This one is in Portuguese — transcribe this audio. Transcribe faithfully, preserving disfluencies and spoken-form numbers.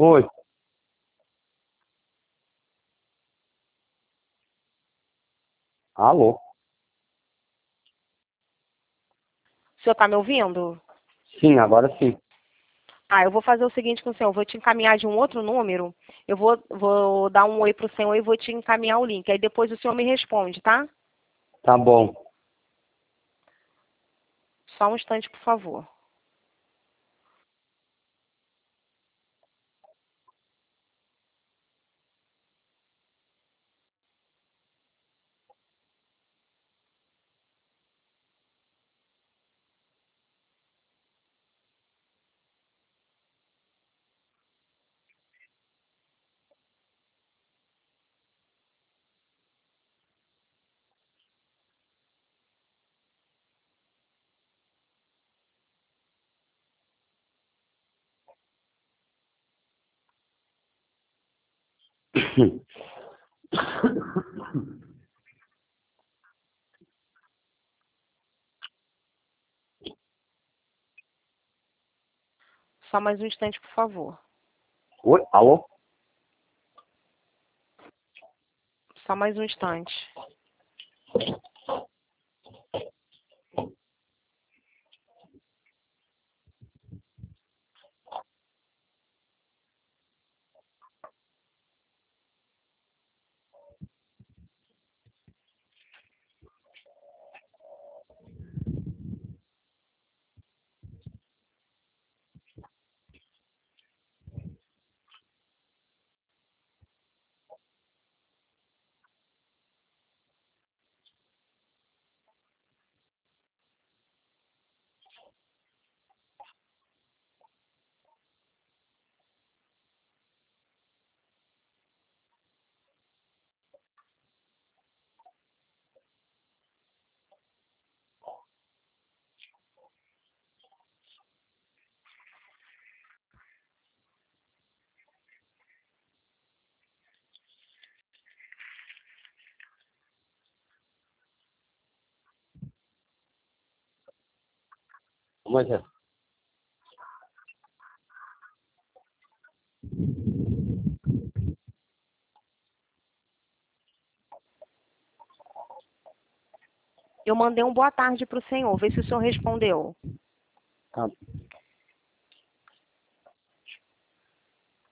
Oi, alô? O senhor está me ouvindo? Sim, agora sim. Ah, eu vou fazer o seguinte com o senhor, eu vou te encaminhar de um outro número, eu vou, vou dar um oi para o senhor e vou te encaminhar o link. Aí depois o senhor me responde, tá? Tá bom. Só um instante, por favor. Só mais um instante, por favor. Oi, alô? Só mais um instante. Mas é. Eu mandei um boa tarde para o senhor, vê se o senhor respondeu. Tá.